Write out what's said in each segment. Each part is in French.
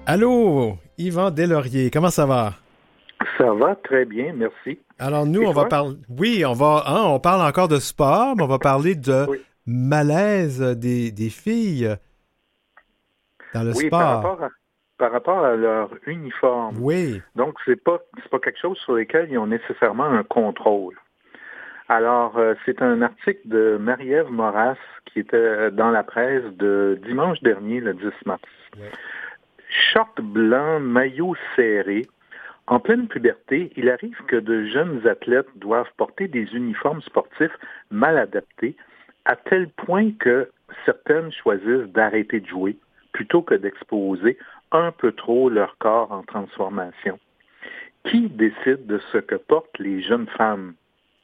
Allô, Yvan Deslauriers, comment ça va? Ça va très bien, merci. Alors nous, Et on va toi? parler, oui, on parle encore de sport, mais on va parler de Oui. malaise des filles dans le Oui, sport. par rapport à leur uniforme. Oui, Donc, c'est pas quelque chose sur lequel ils ont nécessairement un contrôle. Alors, c'est un article de Marie-Ève Moras qui était dans la presse de dimanche dernier, le 10 mars. oui. Short blanc, maillot serré. En pleine puberté, il arrive que de jeunes athlètes doivent porter des uniformes sportifs mal adaptés, à tel point que certaines choisissent d'arrêter de jouer plutôt que d'exposer un peu trop leur corps en transformation. Qui décide de ce que portent les jeunes femmes?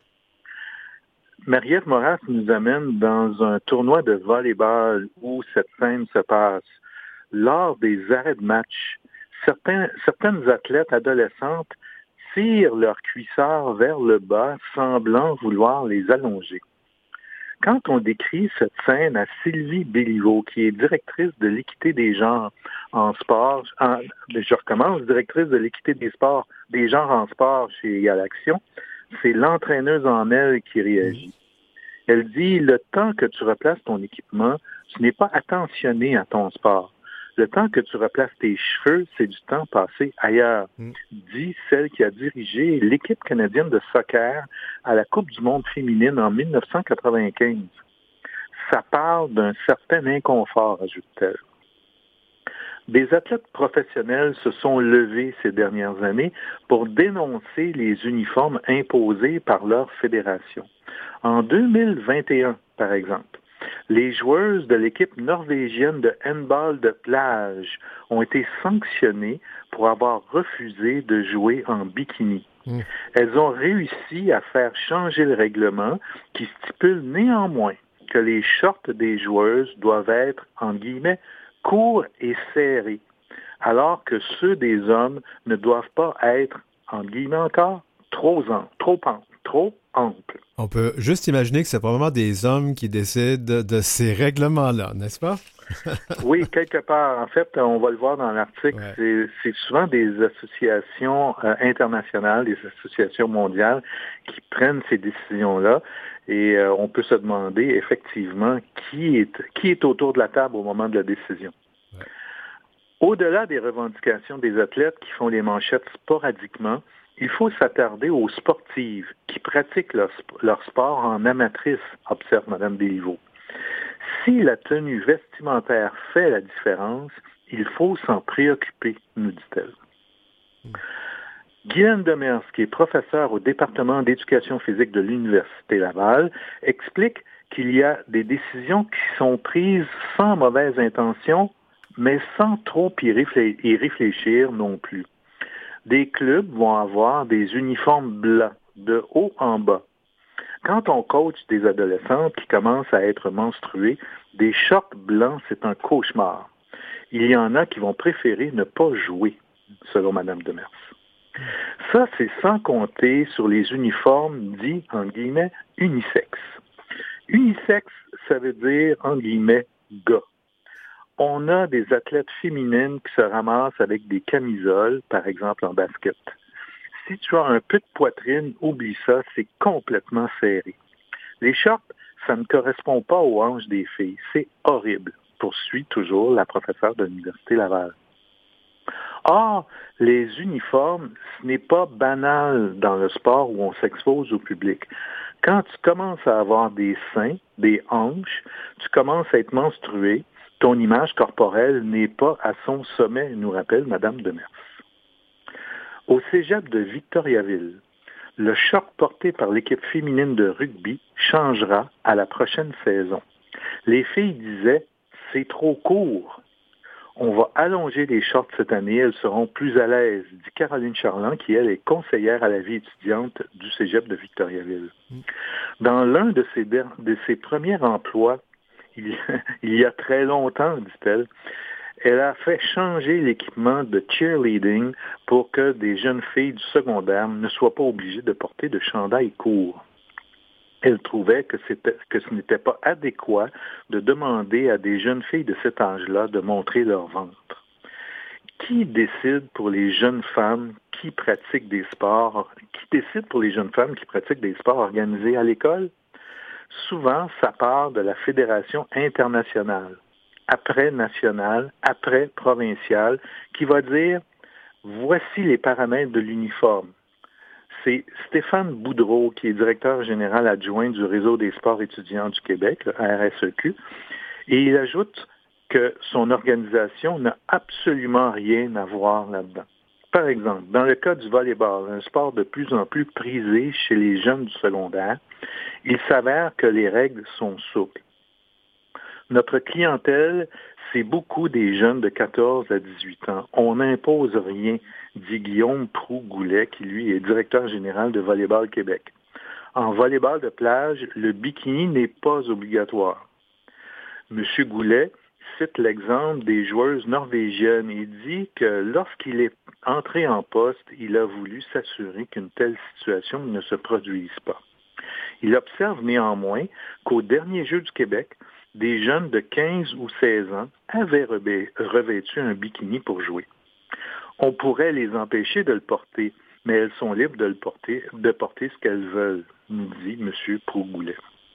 Marie-Ève Moras nous amène dans un tournoi de volleyball où cette scène se passe. Lors des arrêts de match, certaines athlètes adolescentes tirent leurs cuissards vers le bas, semblant vouloir les allonger. Quand on décrit cette scène à Sylvie Béliveau, qui est directrice de l'équité des genres en sport, je recommence, directrice de l'équité des genres en sport chez Galaction, c'est l'entraîneuse en elle qui Mhm. réagit. Elle dit, le temps que tu replaces ton équipement, tu n'es pas attentionné à ton sport. Le temps que tu replaces tes cheveux, c'est du temps passé ailleurs, Mm. dit celle qui a dirigé l'équipe canadienne de soccer à la Coupe du monde féminine en 1995. Ça parle d'un certain inconfort, ajoute-t-elle. Des athlètes professionnels se sont levés ces dernières années pour dénoncer les uniformes imposés par leur fédération. En 2021, par exemple, les joueuses de l'équipe norvégienne de handball de plage ont été sanctionnées pour avoir refusé de jouer en bikini. Mm. Elles ont réussi à faire changer le règlement qui stipule néanmoins que les shorts des joueuses doivent être, en guillemets, courts et serrés, alors que ceux des hommes ne doivent pas être, en guillemets encore, trop amples. On peut juste imaginer que c'est probablement des hommes qui décident de ces règlements-là, n'est-ce pas? Oui, quelque part. En fait, on va le voir dans l'article, Ouais. c'est souvent des associations internationales, des associations mondiales qui prennent ces décisions-là. Et on peut se demander effectivement qui est autour de la table au moment de la décision. Ouais. Au-delà des revendications des athlètes qui font les manchettes sporadiquement, il faut s'attarder aux sportives qui pratiquent leur sport en amatrice, observe Mme Béliveau. Si la tenue vestimentaire fait la différence, il faut s'en préoccuper, nous dit-elle. Mm. Guylaine Demers, qui est professeure au département d'éducation physique de l'Université Laval, explique qu'il y a des décisions qui sont prises sans mauvaise intention, mais sans trop y réfléchir non plus. Des clubs vont avoir des uniformes blancs, de haut en bas. Quand on coach des adolescentes qui commencent à être menstruées, des shorts blancs, c'est un cauchemar. Il y en a qui vont préférer ne pas jouer, selon Mme Demers. Mm. Ça, c'est sans compter sur les uniformes dits, en guillemets, unisex. Unisex, ça veut dire, en guillemets, gars. On a des athlètes féminines qui se ramassent avec des camisoles, par exemple en basket. Si tu as un peu de poitrine, oublie ça, c'est complètement serré. Les shorts, ça ne correspond pas aux hanches des filles. C'est horrible, poursuit toujours la professeure de l'Université Laval. Or, les uniformes, ce n'est pas banal dans le sport où on s'expose au public. Quand tu commences à avoir des seins, des hanches, tu commences à être menstrué, ton image corporelle n'est pas à son sommet, nous rappelle Mme Demers. Au cégep de Victoriaville, le choc porté par l'équipe féminine de rugby changera à la prochaine saison. Les filles disaient, c'est trop court. On va allonger les shorts cette année, elles seront plus à l'aise, dit Caroline Charland, qui, elle, est conseillère à la vie étudiante du cégep de Victoriaville. Mm. Dans l'un de ses premiers emplois, il, il y a très longtemps, dit-elle, elle a fait changer l'équipement de cheerleading pour que des jeunes filles du secondaire ne soient pas obligées de porter de chandail court. Elle trouvait que ce n'était pas adéquat de demander à des jeunes filles de cet âge-là de montrer leur ventre. qui décide pour les jeunes femmes qui pratiquent des sports, organisés à l'école? Souvent, ça part de la Fédération internationale, après nationale, après provinciale, qui va dire, voici les paramètres de l'uniforme. C'est Stéphane Boudreau, qui est directeur général adjoint du Réseau des sports étudiants du Québec, le RSEQ, et il ajoute que son organisation n'a absolument rien à voir là-dedans. Par exemple, dans le cas du volleyball, un sport de plus en plus prisé chez les jeunes du secondaire, il s'avère que les règles sont souples. Notre clientèle, c'est beaucoup des jeunes de 14 à 18 ans. On n'impose rien, dit Guillaume Proux-Goulet, qui lui est directeur général de Volleyball Québec. En volleyball de plage, le bikini n'est pas obligatoire. M. Goulet cite l'exemple des joueuses norvégiennes et dit que lorsqu'il est entré en poste, il a voulu s'assurer qu'une telle situation ne se produise pas. Il observe néanmoins qu'au dernier Jeux du Québec, des jeunes de 15 ou 16 ans avaient revêtu un bikini pour jouer. On pourrait les empêcher de le porter, mais elles sont libres de porter ce qu'elles veulent, nous dit M. Proux-Goulet.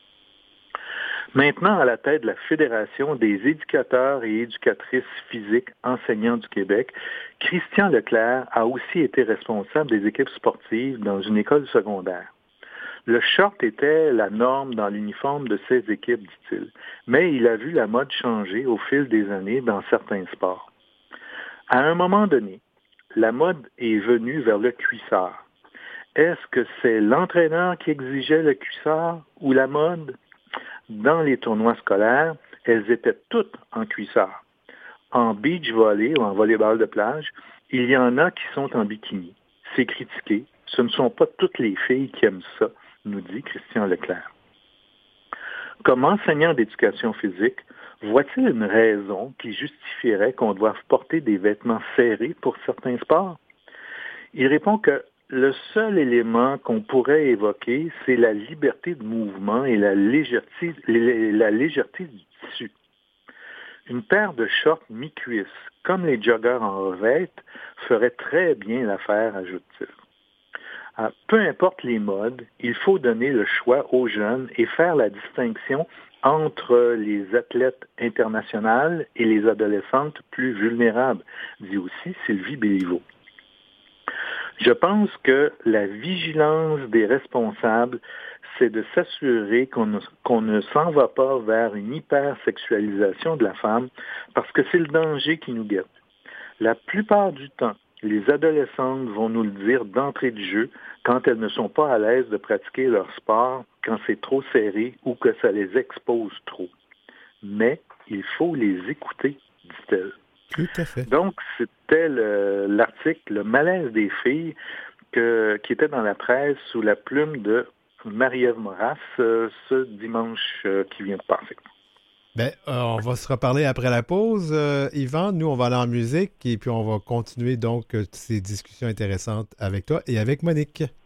Maintenant, à la tête de la Fédération des éducateurs et éducatrices physiques enseignants du Québec, Christian Leclerc a aussi été responsable des équipes sportives dans une école secondaire. Le short était la norme dans l'uniforme de ces équipes, dit-il, mais il a vu la mode changer au fil des années dans certains sports. À un moment donné, la mode est venue vers le cuissard. Est-ce que c'est l'entraîneur qui exigeait le cuissard ou la mode? Dans les tournois scolaires, elles étaient toutes en cuissard. En beach volley ou en volleyball de plage, il y en a qui sont en bikini. C'est critiqué. Ce ne sont pas toutes les filles qui aiment ça, nous dit Christian Leclerc. Comme enseignant d'éducation physique, voit-il une raison qui justifierait qu'on doive porter des vêtements serrés pour certains sports? Il répond que le seul élément qu'on pourrait évoquer, c'est la liberté de mouvement et la légèreté du tissu. Une paire de shorts mi-cuisse, comme les joggeurs en revêtent, ferait très bien l'affaire, ajoute-t-il. Peu importe les modes, il faut donner le choix aux jeunes et faire la distinction entre les athlètes internationales et les adolescentes plus vulnérables, dit aussi Sylvie Béliveau. Je pense que la vigilance des responsables, c'est de s'assurer qu'on ne s'en va pas vers une hypersexualisation de la femme, parce que c'est le danger qui nous guette. La plupart du temps, les adolescentes vont nous le dire d'entrée de jeu quand elles ne sont pas à l'aise de pratiquer leur sport, quand c'est trop serré ou que ça les expose trop. Mais il faut les écouter, dit-elle. Tout à fait. Donc, c'était l'article Le malaise des filles qui était dans la presse sous la plume de Marie-Ève Moras ce dimanche qui vient de passer. Bien, on va se reparler après la pause. Yvan, nous, on va aller en musique et puis on va continuer donc ces discussions intéressantes avec toi et avec Monique.